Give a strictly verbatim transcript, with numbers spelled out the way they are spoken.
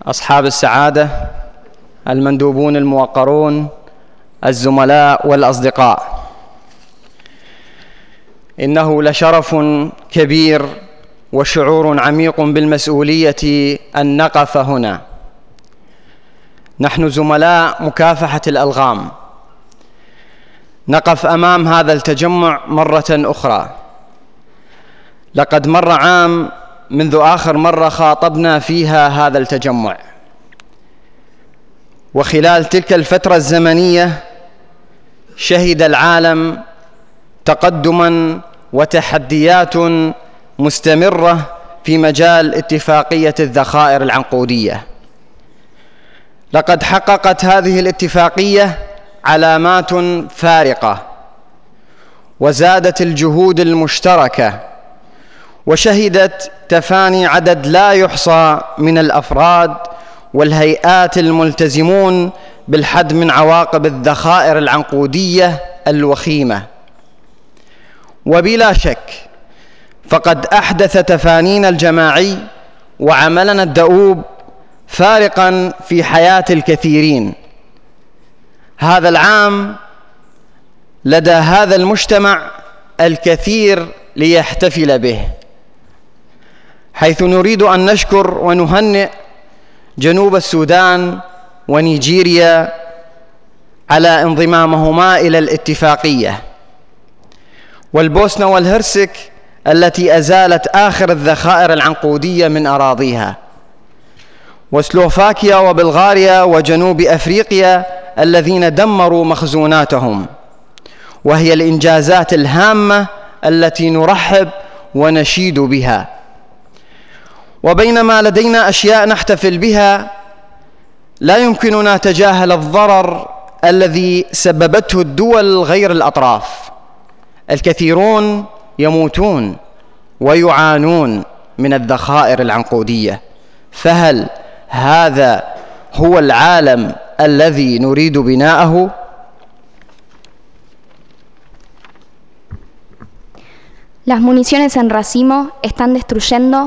أصحاب السعادة، المندوبون الموقرون، الزملاء والأصدقاء، إنه لشرف كبير وشعور عميق بالمسؤولية أن نقف هنا. نحن زملاء مكافحة الألغام، نقف أمام هذا التجمع مرة أخرى. لقد مر عام منذ آخر مرة خاطبنا فيها هذا التجمع، وخلال تلك الفترة الزمنية شهد العالم تقدماً وتحديات مستمرة في مجال اتفاقية الذخائر العنقودية. لقد حققت هذه الاتفاقية علامات فارقة، وزادت الجهود المشتركة، وشهدت تفاني عدد لا يحصى من الأفراد والهيئات الملتزمون بالحد من عواقب الذخائر العنقودية الوخيمة. وبلا شك فقد أحدث تفانينا الجماعي وعملنا الدؤوب فارقاً في حياة الكثيرين. هذا العام لدى هذا المجتمع الكثير ليحتفل به، حيث نريد أن نشكر ونهنئ جنوب السودان ونيجيريا على انضمامهما إلى الاتفاقية، والبوسنة والهرسك التي أزالت آخر الذخائر العنقودية من أراضيها، وسلوفاكيا وبلغاريا وجنوب أفريقيا الذين دمروا مخزوناتهم. وهي الإنجازات الهامة التي نرحب ونشيد بها. وبينما لدينا أشياء نحتفل بها، لا يمكننا تجاهل الضرر الذي سببته الدول غير الأطراف. الكثيرون يموتون ويعانون من الذخائر العنقودية، فهل هذا هو العالم الذي نريد بناءه؟ Las municiones en racimo están destruyendo